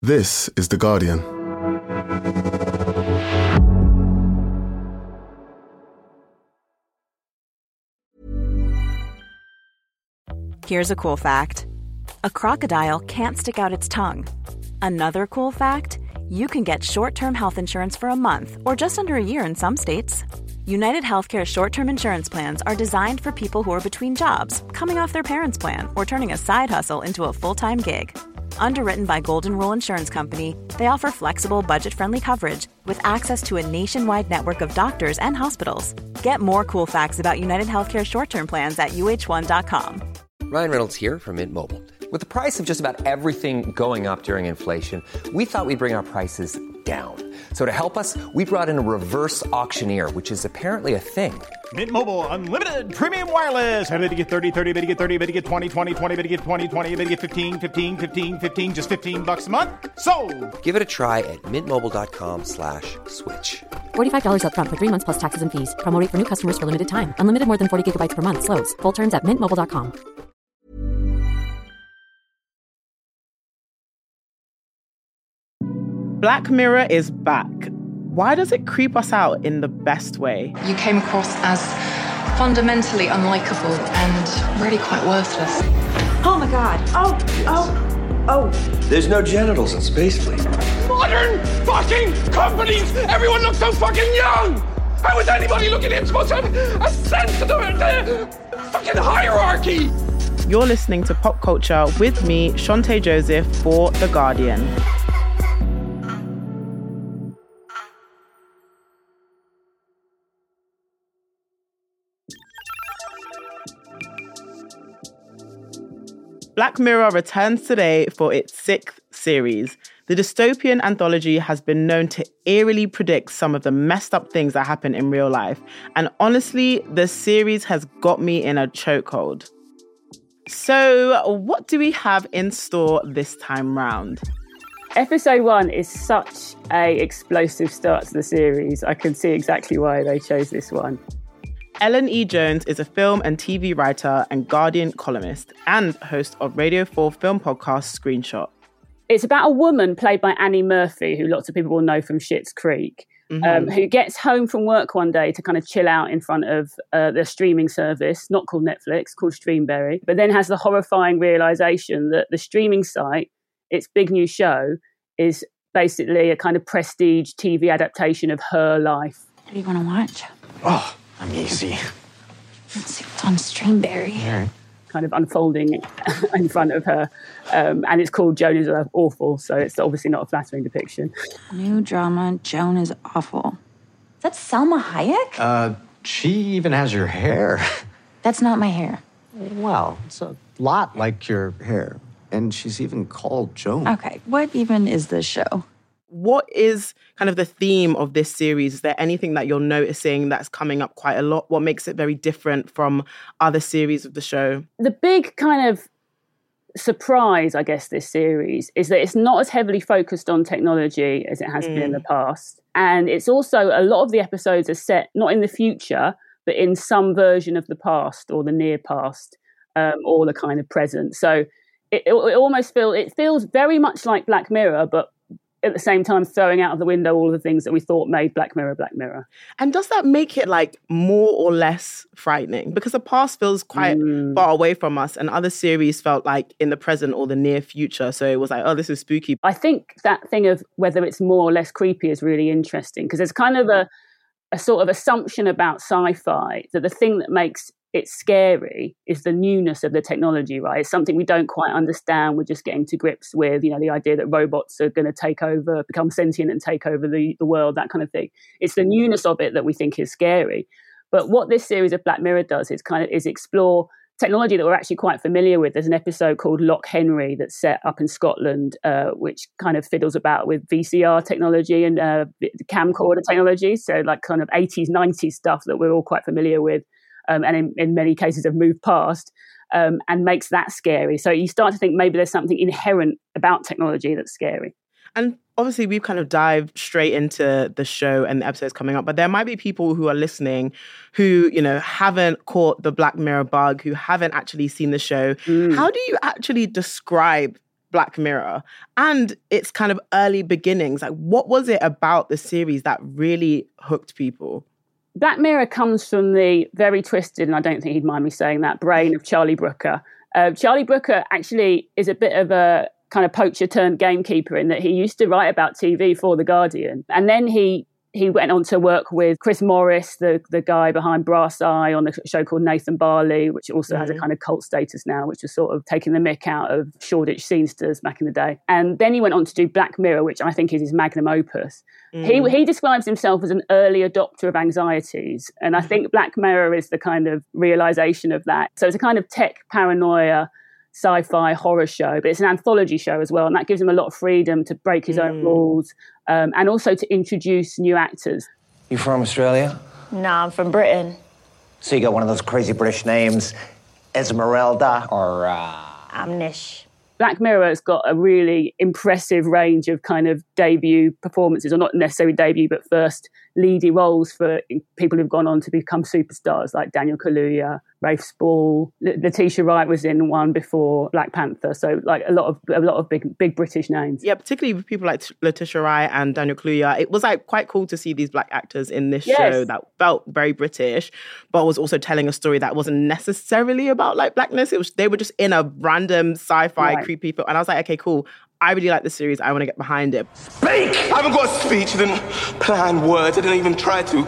This is The Guardian. Here's a cool fact. A crocodile can't stick out its tongue. Another cool fact, you can get short-term health insurance for a month or just under a year in some states. United Healthcare short-term insurance plans are designed for people who are between jobs, coming off their parents' plan, or turning a side hustle into a full-time gig. Underwritten by Golden Rule Insurance Company, they offer flexible, budget-friendly coverage with access to a nationwide network of doctors and hospitals. Get more cool facts about United Healthcare short-term plans at uh1.com. Ryan Reynolds here from Mint Mobile. With the price of just about everything going up during inflation, we thought we'd bring our prices down. So to help us, we brought in a reverse auctioneer, which is apparently a thing. Mint Mobile Unlimited Premium Wireless. How to get 30, 30, bit to get 30, bit to get 20, 20, 20, bit to get 20, 20, bit to get 15, 15, 15, 15, just $15 a month? Sold! Give it a try at mintmobile.com/switch. $45 up front for 3 months plus taxes and fees. Promo rate for new customers for limited time. Unlimited more than 40 gigabytes per month. Slows full terms at mintmobile.com. Black Mirror is back. Why does it creep us out in the best way? You came across as fundamentally unlikable and really quite worthless. Oh my God. Oh. There's no genitals in space fleet. Modern fucking companies! Everyone looks so fucking young! How is anybody looking in supposed to have a sense of the fucking hierarchy? You're listening to Pop Culture with me, Shante Joseph, for The Guardian. Black Mirror returns today for its 6th series. The dystopian anthology has been known to eerily predict some of the messed up things that happen in real life. And honestly, the series has got me in a chokehold. So, what do we have in store this time round? Episode 1 is such a explosive start to the series. I can see exactly why they chose this one. Ellen E. Jones is a film and TV writer and Guardian columnist and host of Radio 4 film podcast Screenshot. It's about a woman played by Annie Murphy, who lots of people will know from Schitt's Creek, who gets home from work one day to kind of chill out in front of the streaming service, not called Netflix, called Streamberry, but then has the horrifying realisation that the streaming site, its big new show, is basically a kind of prestige TV adaptation of her life. What do you want to watch? Oh, I'm easy. Let's see what's on Streamberry. All right. Kind of unfolding in front of her. And it's called Joan is Awful, so it's obviously not a flattering depiction. New drama, Joan is Awful. Is that Salma Hayek? She even has your hair. That's not my hair. Well, it's a lot like your hair. And she's even called Joan. Okay, what even is this show? What is kind of the theme of this series? Is there anything that you're noticing that's coming up quite a lot? What makes it very different from other series of the show? The big kind of surprise, I guess, this series is that it's not as heavily focused on technology as it has been in the past. And it's also, a lot of the episodes are set not in the future, but in some version of the past or the near past, or the kind of present. So it almost feels very much like Black Mirror, but at the same time throwing out of the window all of the things that we thought made Black Mirror Black Mirror. And does that make it like more or less frightening? Because the past feels quite far away from us and other series felt like in the present or the near future. So it was like, oh, this is spooky. I think that thing of whether it's more or less creepy is really interesting because there's kind of a sort of assumption about sci-fi that the thing that makes it's scary is the newness of the technology, right? It's something we don't quite understand. We're just getting to grips with, you know, the idea that robots are going to take over, become sentient and take over the world, that kind of thing. It's the newness of it that we think is scary. But what this series of Black Mirror does is explore technology that we're actually quite familiar with. There's an episode called Loch Henry that's set up in Scotland, which kind of fiddles about with VCR technology and camcorder technology. So like kind of 80s, 90s stuff that we're all quite familiar with. And in many cases have moved past, and makes that scary. So you start to think maybe there's something inherent about technology that's scary. And obviously we've kind of dived straight into the show and the episodes coming up, but there might be people who are listening who, you know, haven't caught the Black Mirror bug, who haven't actually seen the show. How do you actually describe Black Mirror and its kind of early beginnings. Like, what was it about the series that really hooked people? Black Mirror comes from the very twisted, and I don't think he'd mind me saying that, brain of Charlie Brooker. Charlie Brooker actually is a bit of a kind of poacher turned gamekeeper in that he used to write about TV for The Guardian. And then he went on to work with Chris Morris, the guy behind Brass Eye, on a show called Nathan Barley, which also has a kind of cult status now, which was sort of taking the mick out of Shoreditch scenesters back in the day. And then he went on to do Black Mirror, which I think is his magnum opus. He describes himself as an early adopter of anxieties. And I think Black Mirror is the kind of realization of that. So it's a kind of tech paranoia sci-fi horror show, but it's an anthology show as well, and that gives him a lot of freedom to break his own rules, and also to introduce new actors. You from Australia? No, I'm from Britain. So you got one of those crazy British names, Esmeralda, or I'm Nish. Black Mirror has got a really impressive range of kind of debut performances, or not necessarily debut, but first leading roles for people who've gone on to become superstars, like Daniel Kaluuya, Rafe Spall. Letitia Wright was in one before Black Panther, so like a lot of big British names. Yeah, particularly with people like Letitia Wright and Daniel Kaluuya. It was like quite cool to see these Black actors in this show that felt very British, but was also telling a story that wasn't necessarily about like Blackness. They were just in a random sci-fi creepy film, and I was like, okay, cool. I really like this series. I want to get behind it. Speak! I haven't got a speech. I didn't plan words. I didn't even try to.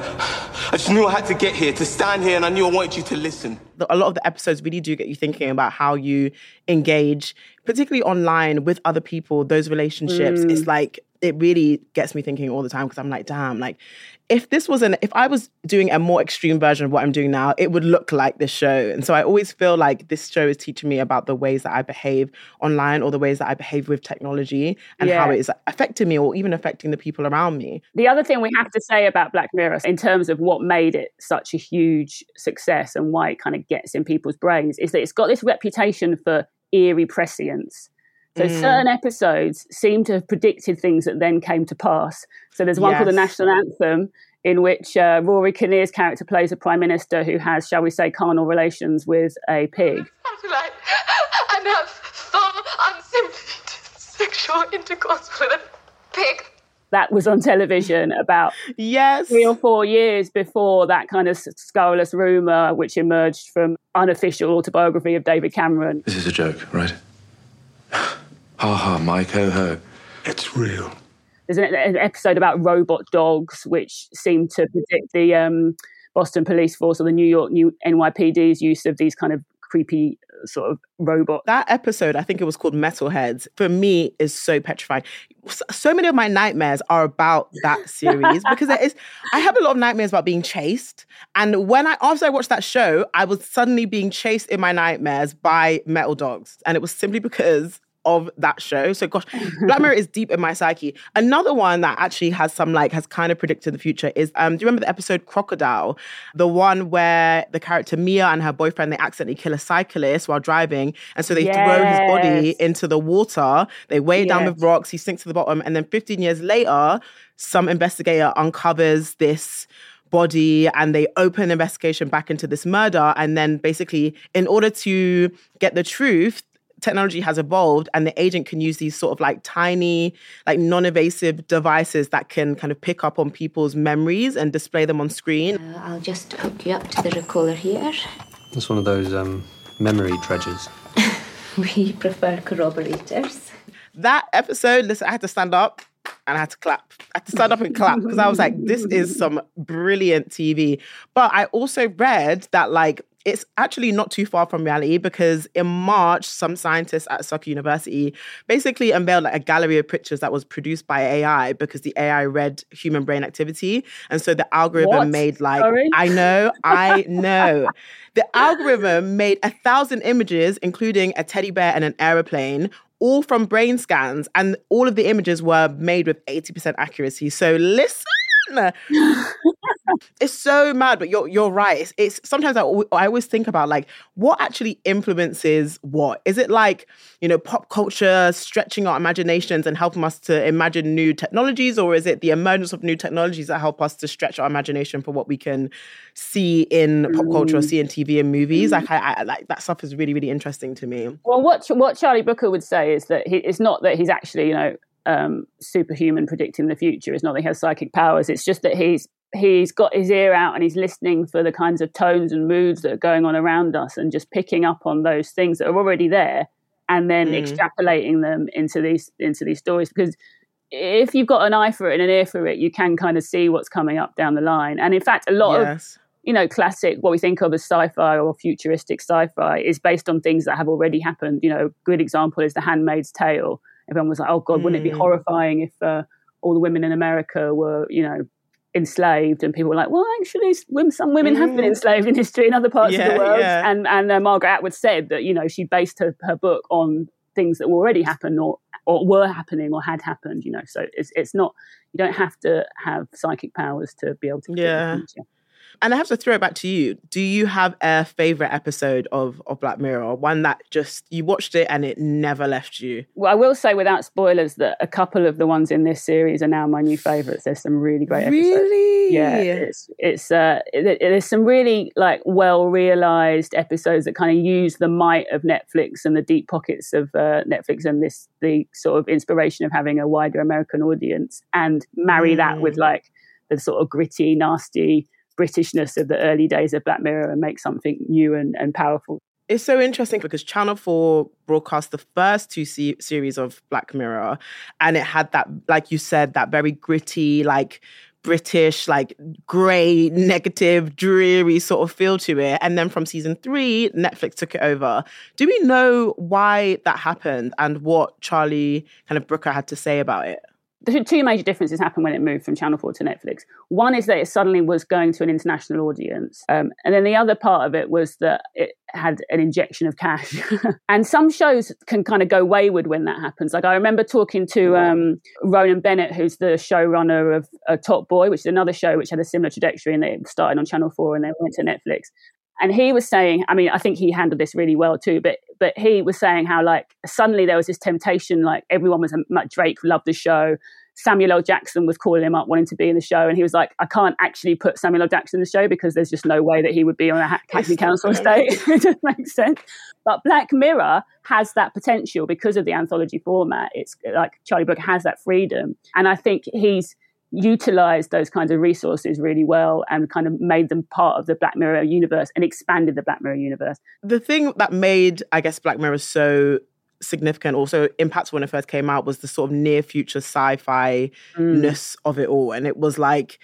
I just knew I had to get here, to stand here, and I knew I wanted you to listen. A lot of the episodes really do get you thinking about how you engage, particularly online, with other people, those relationships. It's like, it really gets me thinking all the time, because I'm like, damn, like, if I was doing a more extreme version of what I'm doing now, it would look like this show. And so I always feel like this show is teaching me about the ways that I behave online, or the ways that I behave with technology, and how it is affecting me, or even affecting the people around me. The other thing we have to say about Black Mirror, in terms of what made it such a huge success and why it kind of gets in people's brains, is that it's got this reputation for eerie prescience. So certain episodes seem to have predicted things that then came to pass. So there's one called The National Anthem, in which Rory Kinnear's character plays a prime minister who has, shall we say, carnal relations with a pig. And have some unsimulated sexual intercourse with a pig. That was on television about 3 or 4 years before that kind of scurrilous rumour which emerged from unofficial autobiography of David Cameron. This is a joke, right? Ha ha, Mike, ho ho. It's real. There's an episode about robot dogs, which seemed to predict the Boston Police Force or the New York NYPD's use of these kind of creepy sort of robot. That episode, I think it was called Metalheads, for me is so petrifying. So many of my nightmares are about that series, because I have a lot of nightmares about being chased. And after I watched that show, I was suddenly being chased in my nightmares by metal dogs. And it was simply because of that show. So gosh, Black Mirror is deep in my psyche. Another one that actually has kind of predicted the future is, do you remember the episode Crocodile? The one where the character Mia and her boyfriend, they accidentally kill a cyclist while driving. And so they throw his body into the water. They weigh it down with rocks. He sinks to the bottom. And then 15 years later, some investigator uncovers this body, and they open an investigation back into this murder. And then basically, in order to get the truth, technology has evolved, and the agent can use these sort of like tiny, like non-invasive devices that can kind of pick up on people's memories and display them on screen. I'll just hook you up to the recorder here. It's one of those memory dredgers. We prefer corroborators. That episode, listen, I had to stand up and I had to clap. I had to stand up and clap, because I was like, this is some brilliant TV. But I also read that like, it's actually not too far from reality, because in March, some scientists at Suffolk University basically unveiled like a gallery of pictures that was produced by AI, because the AI read human brain activity. And so the algorithm made like, Sorry? I know. The algorithm made 1,000 images, including a teddy bear and an aeroplane, all from brain scans. And all of the images were made with 80% accuracy. So listen. It's so mad, but you're right. It's sometimes I always think about like what actually influences what. Is it like, you know, pop culture stretching our imaginations and helping us to imagine new technologies, or is it the emergence of new technologies that help us to stretch our imagination for what we can see in pop culture or see in TV and movies? Like I like that stuff is really, really interesting to me. Well, what Charlie Brooker would say is that it's not that he's actually, you know, superhuman predicting the future. It's not that he has psychic powers. It's just that he's got his ear out and he's listening for the kinds of tones and moods that are going on around us and just picking up on those things that are already there and then extrapolating them into these stories. Because if you've got an eye for it and an ear for it, you can kind of see what's coming up down the line. And in fact, a lot of, you know, classic, what we think of as sci-fi or futuristic sci-fi is based on things that have already happened. You know, a good example is The Handmaid's Tale. Everyone was like, oh God, wouldn't it be horrifying if all the women in America were, you know, enslaved? And people were like, well, actually, some women have been enslaved in history in other parts of the world. Yeah. And Margaret Atwood said that, you know, she based her book on things that already happened or were happening or had happened, you know. So it's not, you don't have to have psychic powers to be able to predict the future. And I have to throw it back to you. Do you have a favourite episode of Black Mirror? One that just, you watched it and it never left you? Well, I will say without spoilers that a couple of the ones in this series are now my new favourites. There's some really great episodes. Really? Yeah, there's some really like well-realised episodes that kind of use the might of Netflix and the deep pockets of Netflix and the sort of inspiration of having a wider American audience and marry that with like the sort of gritty, nasty Britishness of the early days of Black Mirror and make something new and powerful. It's so interesting because Channel 4 broadcast the first two series of Black Mirror, and it had that, like you said, that very gritty, like British, like grey, negative, dreary sort of feel to it. And then from season 3, Netflix took it over. Do we know why that happened and what Charlie kind of Brooker had to say about it? The two major differences happened when it moved from Channel 4 to Netflix. One is that it suddenly was going to an international audience. And then the other part of it was that it had an injection of cash. And some shows can kind of go wayward when that happens. Like I remember talking to Ronan Bennett, who's the showrunner of Top Boy, which is another show which had a similar trajectory, and they started on Channel 4 and then went to Netflix. And he was saying, I mean, I think he handled this really well too, but he was saying how like suddenly there was this temptation, like everyone was, Drake loved the show. Samuel L. Jackson was calling him up wanting to be in the show. And he was like, I can't actually put Samuel L. Jackson in the show because there's just no way that he would be on a Hackney Council estate. It just makes sense. But Black Mirror has that potential because of the anthology format. It's like Charlie Brooker has that freedom. And I think he's utilised those kinds of resources really well and kind of made them part of the Black Mirror universe and expanded the Black Mirror universe. The thing that made, I guess, Black Mirror so significant, also impactful when it first came out, was the sort of near future sci-fi-ness of it all. And it was like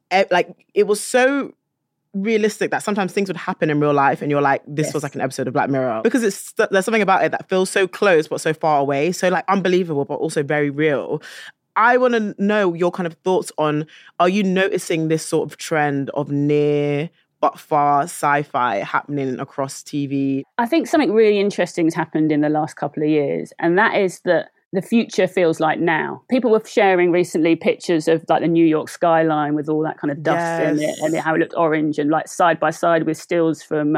it was so realistic that sometimes things would happen in real life and you're like, this was like an episode of Black Mirror, because there's something about it that feels so close but so far away, so like unbelievable but also very real. I want to know your kind of thoughts on, are you noticing this sort of trend of near but far sci-fi happening across TV? I think something really interesting has happened in the last couple of years, and that is that the future feels like now. People were sharing recently pictures of like the New York skyline with all that kind of dust in it and how it looked orange, and like side by side with stills from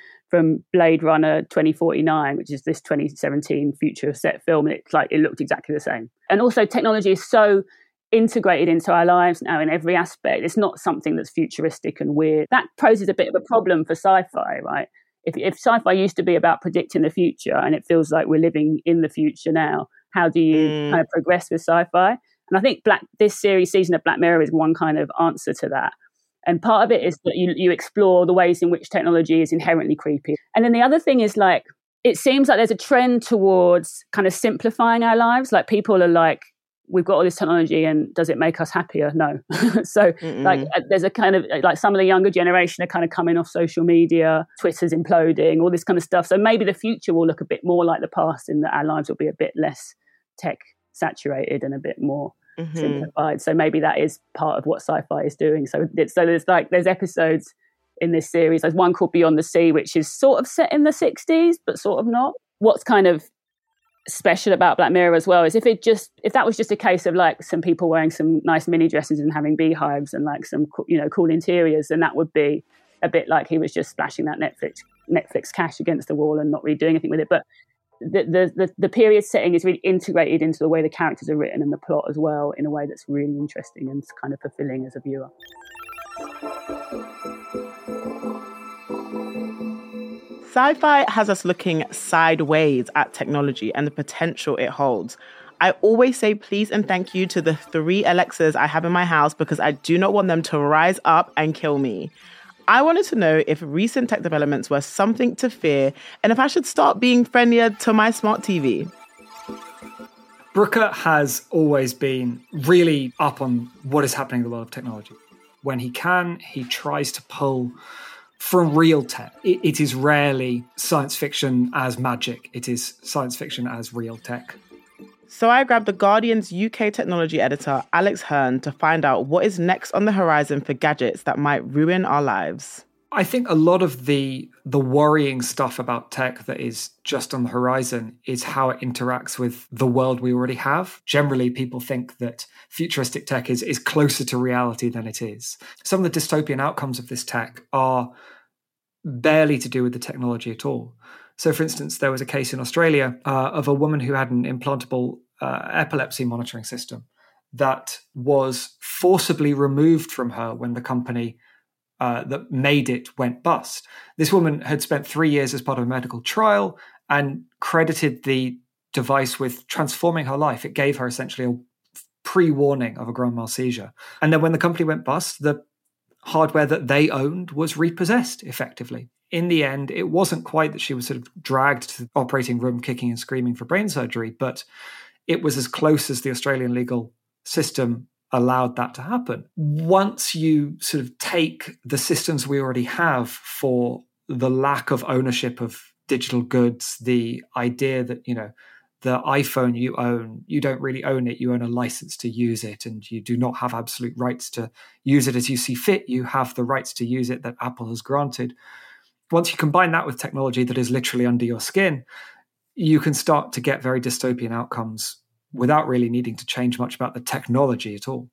Blade Runner 2049, which is this 2017 future set film. And it's like it looked exactly the same. And also technology is so integrated into our lives now in every aspect. It's not something that's futuristic and weird. That poses a bit of a problem for sci-fi, right? If sci-fi used to be about predicting the future and it feels like we're living in the future now, how do you kind of progress with sci-fi? And I think this season of Black Mirror is one kind of answer to that. And part of it is that you explore the ways in which technology is inherently creepy. And then the other thing is like, it seems like there's a trend towards kind of simplifying our lives. Like people are like, we've got all this technology and does it make us happier? No. So like there's a kind of like some of the younger generation are kind of coming off social media, Twitter's imploding, all this kind of stuff. So maybe the future will look a bit more like the past in that our lives will be a bit less tech saturated and a bit more simplified. So maybe that is part of what sci-fi is doing. So there's episodes in this series. There's one called Beyond the Sea, which is sort of set in the 60s, but sort of not. What's kind of special about Black Mirror as well is if that was just a case of like some people wearing some nice mini dresses and having beehives and like some cool interiors, then that would be a bit like he was just splashing that Netflix cash against the wall and not really doing anything with it. But the period setting is really integrated into the way the characters are written and the plot as well, in a way that's really interesting and kind of fulfilling as a viewer. Sci-fi has us looking sideways at technology and the potential it holds. I always say please and thank you to the 3 Alexas I have in my house because I do not want them to rise up and kill me. I wanted to know if recent tech developments were something to fear and if I should start being friendlier to my smart TV. Brooker has always been really up on what is happening in the world of technology. When he can, he tries to pull from real tech. It is rarely science fiction as magic. It is science fiction as real tech. So I grabbed The Guardian's UK technology editor, Alex Hearn, to find out what is next on the horizon for gadgets that might ruin our lives. I think a lot of the worrying stuff about tech that is just on the horizon is how it interacts with the world we already have. Generally, people think that futuristic tech is closer to reality than it is. Some of the dystopian outcomes of this tech are barely to do with the technology at all. So, for instance, there was a case in Australia of a woman who had an implantable epilepsy monitoring system that was forcibly removed from her when the company that made it went bust. This woman had spent 3 years as part of a medical trial and credited the device with transforming her life. It gave her essentially a pre-warning of a grand mal seizure. And then when the company went bust, the hardware that they owned was repossessed effectively. In the end, it wasn't quite that she was sort of dragged to the operating room kicking and screaming for brain surgery, but it was as close as the Australian legal system allowed that to happen. Once you sort of take the systems we already have for the lack of ownership of digital goods, the idea that, the iPhone you own, you don't really own it, you own a license to use it, and you do not have absolute rights to use it as you see fit. You have the rights to use it that Apple has granted. Once you combine that with technology that is literally under your skin, you can start to get very dystopian outcomes without really needing to change much about the technology at all.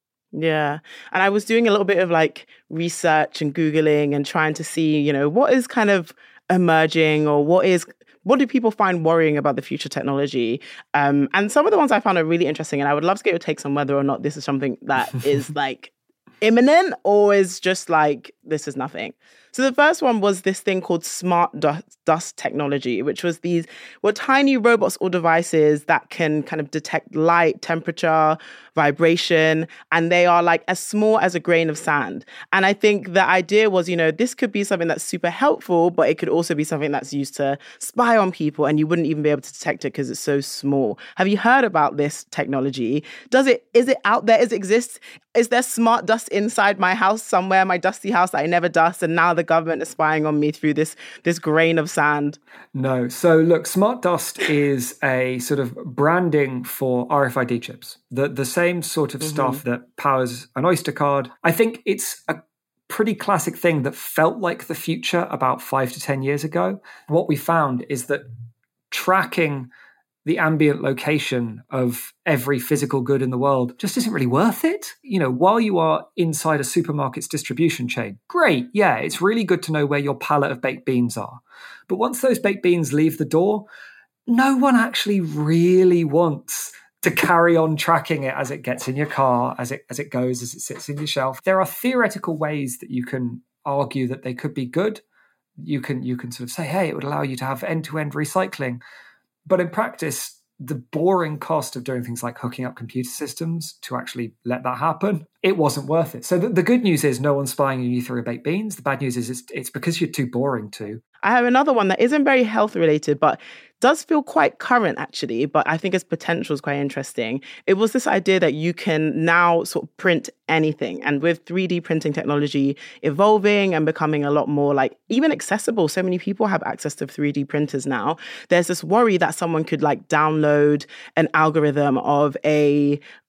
Yeah. And I was doing a little bit of like research and Googling and trying to see, what is kind of emerging or what do people find worrying about the future technology? And some of the ones I found are really interesting. And I would love to get your takes on whether or not this is something that is like imminent or is just like, this is nothing. So the first one was this thing called smart dust technology, which was these were tiny robots or devices that can kind of detect light, temperature, vibration, and they are like as small as a grain of sand. And I think the idea was, this could be something that's super helpful, but it could also be something that's used to spy on people and you wouldn't even be able to detect it because it's so small. Have you heard about this technology? Is it out there? Does it exist? Is there smart dust inside my house somewhere, my dusty house that I never dust, and now the government is spying on me through this grain of sand? No. So look, smart dust is a sort of branding for RFID chips. The same sort of stuff that powers an Oyster card. I think it's a pretty classic thing that felt like the future about 5 to 10 years ago. What we found is that tracking the ambient location of every physical good in the world just isn't really worth it. While you are inside a supermarket's distribution chain, great, yeah, it's really good to know where your pallet of baked beans are. But once those baked beans leave the door, no one actually really wants to carry on tracking it as it gets in your car, as it sits in your shelf. There are theoretical ways that you can argue that they could be good. You can sort of say, hey, it would allow you to have end-to-end recycling. But in practice, the boring cost of doing things like hooking up computer systems to actually let that happen, it wasn't worth it. So the good news is no one's spying on you through baked beans. The bad news is it's because you're too boring to. I have another one that isn't very health related, but does feel quite current actually, but I think its potential is quite interesting. It was this idea that you can now sort of print anything. And with 3D printing technology evolving and becoming a lot more like even accessible, so many people have access to 3D printers now. There's this worry that someone could like download an algorithm of a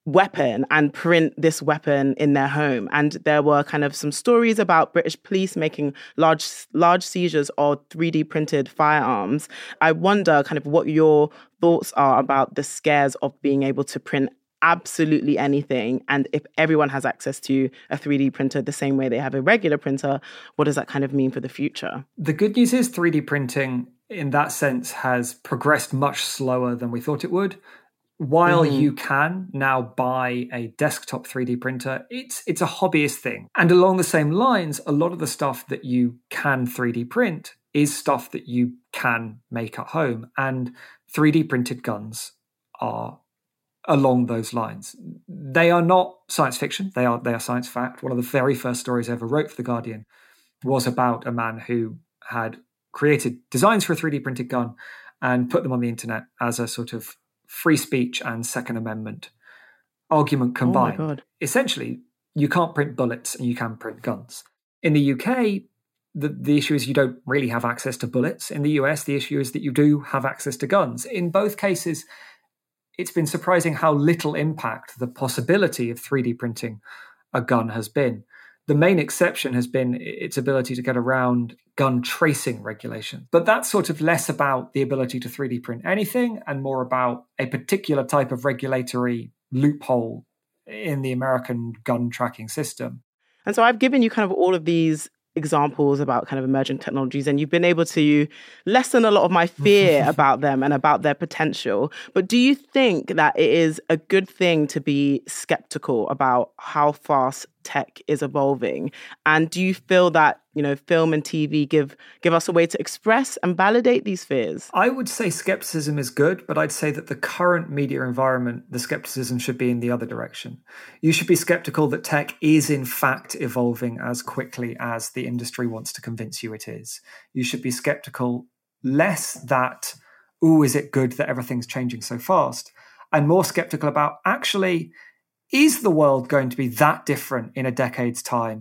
weapon and print this weapon in their home. And there were kind of some stories about British police making large seizures of 3D printed firearms. I wonder kind of what your thoughts are about the scares of being able to print absolutely anything. And if everyone has access to a 3D printer the same way they have a regular printer, what does that kind of mean for the future? The good news is 3D printing in that sense has progressed much slower than we thought it would. While you can now buy a desktop 3D printer, it's a hobbyist thing. And along the same lines, a lot of the stuff that you can 3D print is stuff that you can make at home. And 3D printed guns are along those lines. They are not science fiction. They are science fact. One of the very first stories I ever wrote for The Guardian was about a man who had created designs for a 3D printed gun and put them on the internet as a sort of free speech and Second Amendment argument combined. Oh my God. Essentially, you can't print bullets and you can print guns. In the UK, the issue is you don't really have access to bullets. In the US, the issue is that you do have access to guns. In both cases, it's been surprising how little impact the possibility of 3D printing a gun has been. The main exception has been its ability to get around gun tracing regulation. But that's sort of less about the ability to 3D print anything and more about a particular type of regulatory loophole in the American gun tracking system. And so I've given you kind of all of these examples about kind of emerging technologies, and you've been able to lessen a lot of my fear about them and about their potential. But do you think that it is a good thing to be skeptical about how fast tech is evolving? And do you feel that, film and TV give us a way to express and validate these fears? I would say skepticism is good, but I'd say that the current media environment, the skepticism should be in the other direction. You should be skeptical that tech is in fact evolving as quickly as the industry wants to convince you it is. You should be skeptical less that, is it good that everything's changing so fast? And more skeptical about, actually, is the world going to be that different in a decade's time?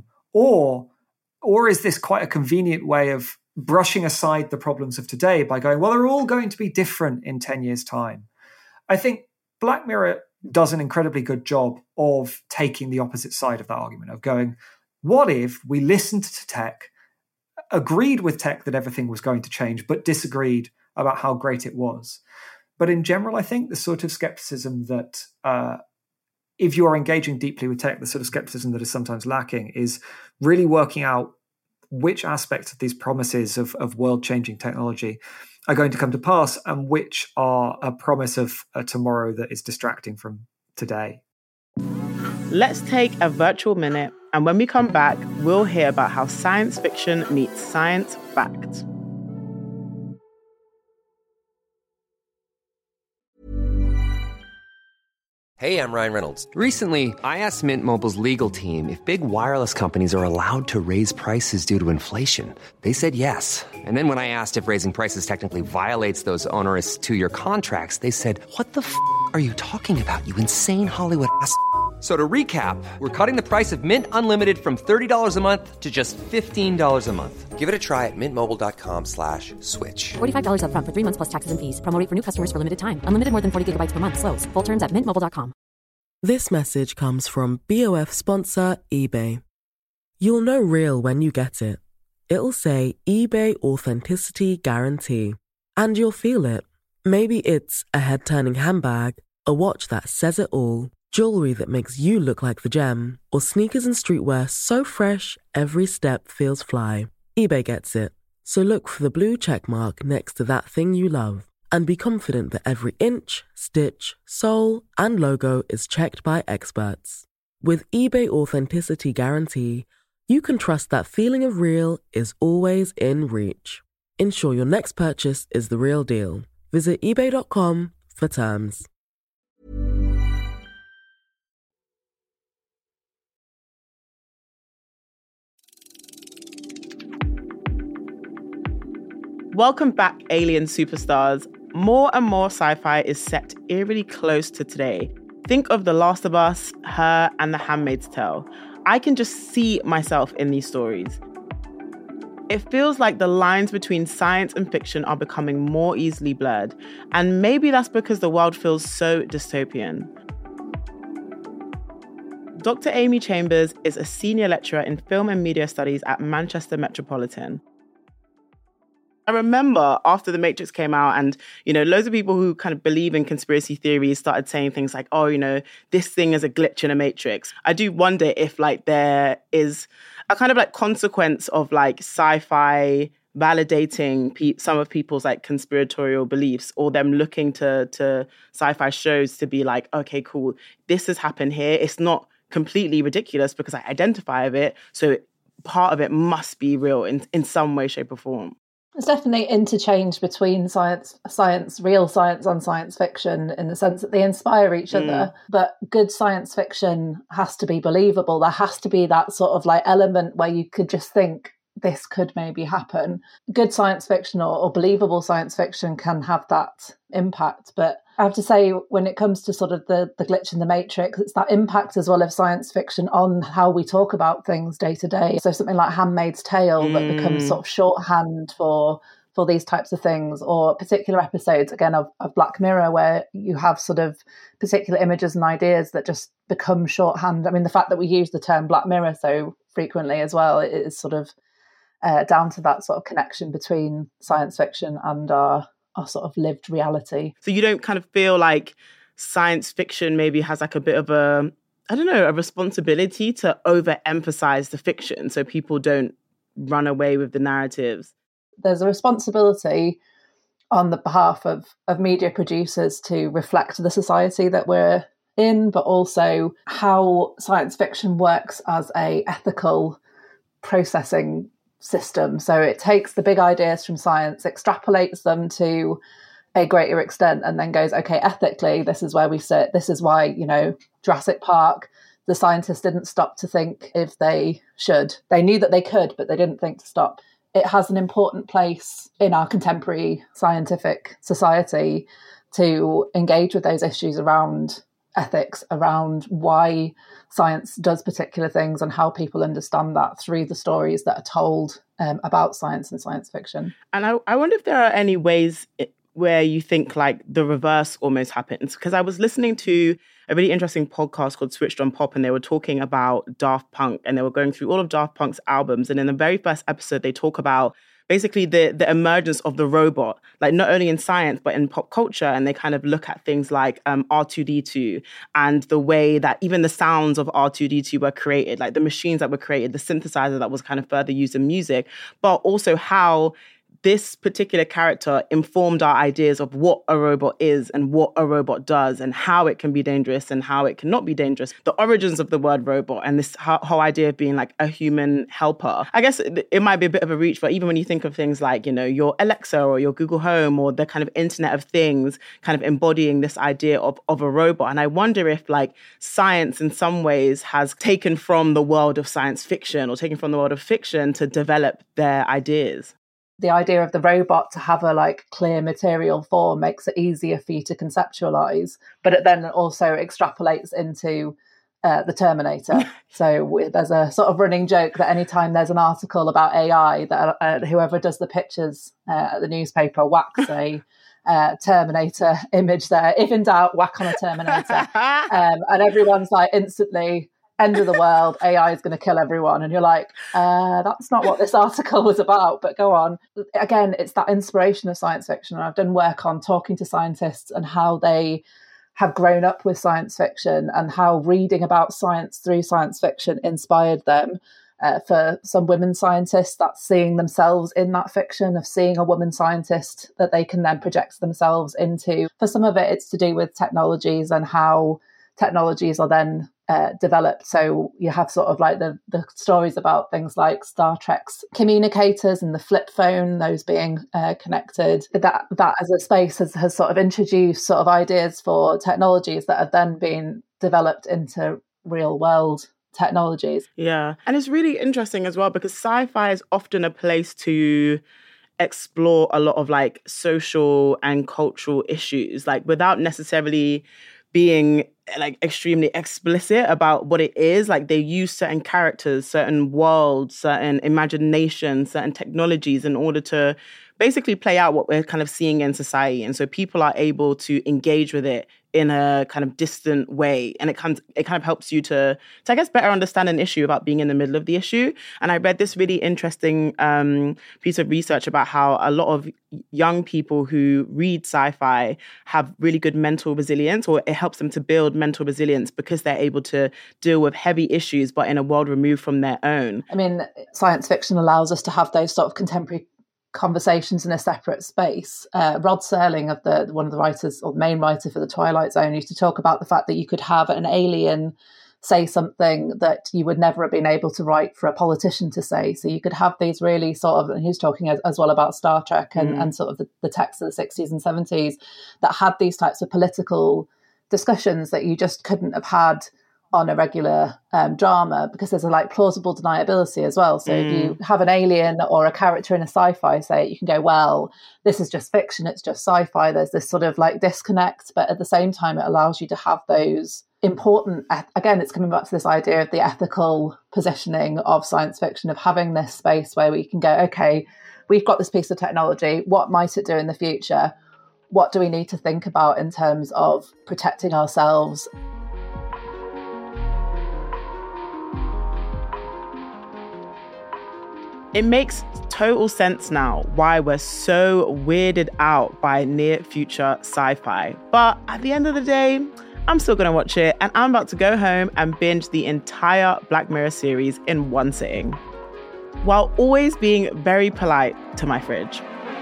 Or is this quite a convenient way of brushing aside the problems of today by going, well, they're all going to be different in 10 years' time? I think Black Mirror does an incredibly good job of taking the opposite side of that argument, of going, what if we listened to tech, agreed with tech that everything was going to change, but disagreed about how great it was? But in general, I think the sort of skepticism that if you are engaging deeply with tech, the sort of skepticism that is sometimes lacking is really working out which aspects of these promises of world-changing technology are going to come to pass and which are a promise of a tomorrow that is distracting from today. Let's take a virtual minute, and when we come back, we'll hear about how science fiction meets science fact. Hey, I'm Ryan Reynolds. Recently, I asked Mint Mobile's legal team if big wireless companies are allowed to raise prices due to inflation. They said yes. And then when I asked if raising prices technically violates those onerous 2-year contracts, they said, what the f*** are you talking about, you insane Hollywood ass f- So to recap, we're cutting the price of Mint Unlimited from $30 a month to just $15 a month. Give it a try at mintmobile.com/switch. $45 up front for 3 months plus taxes and fees. Promo rate for new customers for limited time. Unlimited more than 40 gigabytes per month. Slows full terms at mintmobile.com. This message comes from BOF sponsor eBay. You'll know real when you get it. It'll say eBay Authenticity Guarantee. And you'll feel it. Maybe it's a head-turning handbag, a watch that says it all, jewelry that makes you look like the gem, or sneakers and streetwear so fresh every step feels fly. eBay gets it. So look for the blue check mark next to that thing you love and be confident that every inch, stitch, sole, and logo is checked by experts. With eBay Authenticity Guarantee, you can trust that feeling of real is always in reach. Ensure your next purchase is the real deal. Visit ebay.com for terms. Welcome back, alien superstars. More and more sci-fi is set eerily close to today. Think of The Last of Us, Her, and The Handmaid's Tale. I can just see myself in these stories. It feels like the lines between science and fiction are becoming more easily blurred, and maybe that's because the world feels so dystopian. Dr. Amy Chambers is a senior lecturer in film and media studies at Manchester Metropolitan. I remember after The Matrix came out and, loads of people who kind of believe in conspiracy theories started saying things like, this thing is a glitch in a Matrix. I do wonder if there is a kind of consequence of sci-fi validating some of people's conspiratorial beliefs, or them looking to sci-fi shows to be like, okay, cool, this has happened here. It's not completely ridiculous because I identify with it. So part of it must be real in some way, shape or form. There's definitely interchange between real science and science fiction, in the sense that they inspire each other. But good science fiction has to be believable. There has to be that sort of element where you could just think this could maybe happen. Good science fiction or believable science fiction can have that impact. But I have to say, when it comes to sort of the glitch in the Matrix, it's that impact as well of science fiction on how we talk about things day to day. So something like Handmaid's Tale that becomes sort of shorthand for these types of things, or particular episodes, again, of Black Mirror, where you have sort of particular images and ideas that just become shorthand. I mean, the fact that we use the term Black Mirror so frequently as well is sort of down to that sort of connection between science fiction and our sort of lived reality. So you don't kind of feel like science fiction maybe has a bit of a responsibility to overemphasize the fiction so people don't run away with the narratives? There's a responsibility on the behalf of media producers to reflect the society that we're in, but also how science fiction works as a ethical processing system. So it takes the big ideas from science, extrapolates them to a greater extent, and then goes, okay, ethically, this is where we sit. This is why, Jurassic Park, the scientists didn't stop to think if they should. They knew that they could, but they didn't think to stop. It has an important place in our contemporary scientific society to engage with those issues around ethics, around why science does particular things and how people understand that through the stories that are told about science and science fiction. And I wonder if there are any ways where you think the reverse almost happens. Because I was listening to a really interesting podcast called Switched on Pop, and they were talking about Daft Punk, and they were going through all of Daft Punk's albums. And in the very first episode, they talk about basically the emergence of the robot, not only in science, but in pop culture. And they kind of look at things like R2-D2 and the way that even the sounds of R2-D2 were created, the machines that were created, the synthesizer that was kind of further used in music, but also how this particular character informed our ideas of what a robot is and what a robot does and how it can be dangerous and how it cannot be dangerous. The origins of the word robot and this whole idea of being a human helper. I guess it might be a bit of a reach, but even when you think of things like, your Alexa or your Google Home or the kind of Internet of Things kind of embodying this idea of a robot. And I wonder if science in some ways has taken from the world of science fiction or taken from the world of fiction to develop their ideas. The idea of the robot to have a clear material form makes it easier for you to conceptualize, but it then also extrapolates into the Terminator. So there's a sort of running joke that anytime there's an article about AI, that whoever does the pictures at the newspaper whacks a Terminator image there. If in doubt, whack on a Terminator. And everyone's instantly, end of the world, AI is going to kill everyone. And you're like, that's not what this article was about, but go on. Again, it's that inspiration of science fiction. And I've done work on talking to scientists and how they have grown up with science fiction and how reading about science through science fiction inspired them. For some women scientists, that's seeing themselves in that fiction, of seeing a woman scientist that they can then project themselves into. For some of it, it's to do with technologies and how technologies are then developed. So you have sort of the stories about things like Star Trek's communicators and the flip phone, those being connected. That as a space has sort of introduced sort of ideas for technologies that have then been developed into real world technologies. Yeah. And it's really interesting as well because sci-fi is often a place to explore a lot of social and cultural issues, without necessarily being extremely explicit about what it is. They use certain characters, certain worlds, certain imagination, certain technologies in order to basically play out what we're kind of seeing in society. And so people are able to engage with it in a kind of distant way. And it kind of helps you to I guess, better understand an issue without being in the middle of the issue. And I read this really interesting piece of research about how a lot of young people who read sci-fi have really good mental resilience, or it helps them to build mental resilience because they're able to deal with heavy issues, but in a world removed from their own. I mean, science fiction allows us to have those sort of contemporary conversations in a separate space. Rod Serling, one of the writers, or the main writer for The Twilight Zone, used to talk about the fact that you could have an alien say something that you would never have been able to write for a politician to say. So you could have these really sort of, and he was talking as well about Star Trek and sort of the text of the 60s and 70s that had these types of political discussions that you just couldn't have had on a regular drama, because there's a like plausible deniability as well. So if you have an alien or a character in a sci-fi say it, you can go, well, this is just fiction, it's just sci-fi. There's this sort of like disconnect, but at the same time, it allows you to have those important, again, it's coming back to this idea of the ethical positioning of science fiction, of having this space where we can go, okay, we've got this piece of technology, what might it do in the future? What do we need to think about in terms of protecting ourselves? It makes total sense now why we're so weirded out by near-future sci-fi. But at the end of the day, I'm still going to watch it, and I'm about to go home and binge the entire Black Mirror series in one sitting, while always being very polite to my fridge.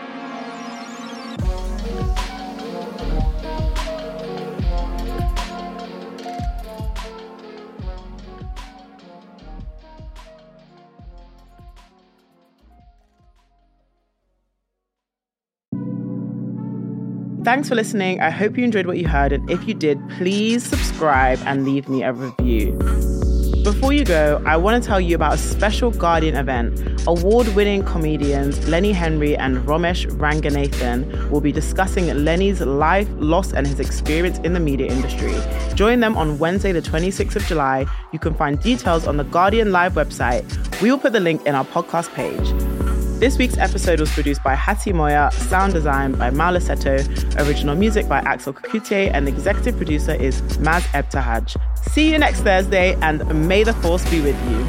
Thanks for listening. I hope you enjoyed what you heard. And if you did, please subscribe and leave me a review. Before you go, I want to tell you about a special Guardian event. Award-winning comedians Lenny Henry and Romesh Ranganathan will be discussing Lenny's life, loss, and his experience in the media industry. Join them on Wednesday, the 26th of July. You can find details on the Guardian Live website. We will put the link in our podcast page. This week's episode was produced by Hattie Moya, sound design by Maula Seto, original music by Axel Kakutier, and the executive producer is Maz Ebtahaj. See you next Thursday, and may the force be with you.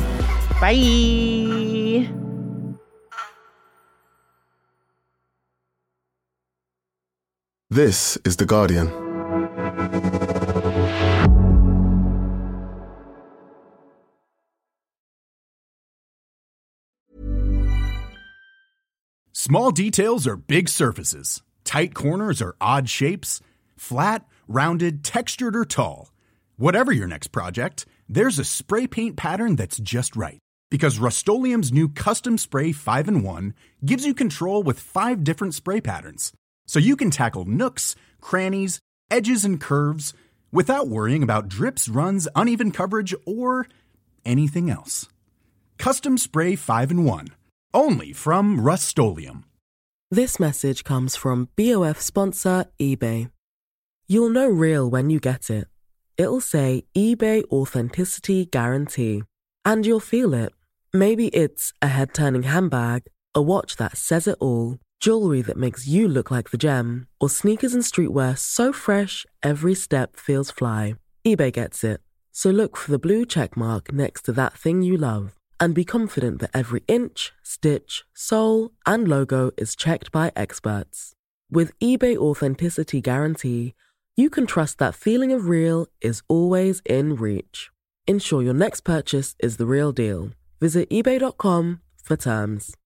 Bye! This is The Guardian. Small details are big surfaces. Tight corners are odd shapes. Flat, rounded, textured, or tall. Whatever your next project, there's a spray paint pattern that's just right. Because Rust-Oleum's new Custom Spray 5-in-1 gives you control with 5 different spray patterns. So you can tackle nooks, crannies, edges, and curves without worrying about drips, runs, uneven coverage, or anything else. Custom Spray 5-in-1. Only from Rust-Oleum. This message comes from BOF sponsor eBay. You'll know real when you get it. It'll say eBay Authenticity Guarantee. And you'll feel it. Maybe it's a head-turning handbag, a watch that says it all, jewelry that makes you look like the gem, or sneakers and streetwear so fresh every step feels fly. eBay gets it. So look for the blue check mark next to that thing you love. And be confident that every inch, stitch, sole, and logo is checked by experts. With eBay Authenticity Guarantee, you can trust that feeling of real is always in reach. Ensure your next purchase is the real deal. Visit eBay.com for terms.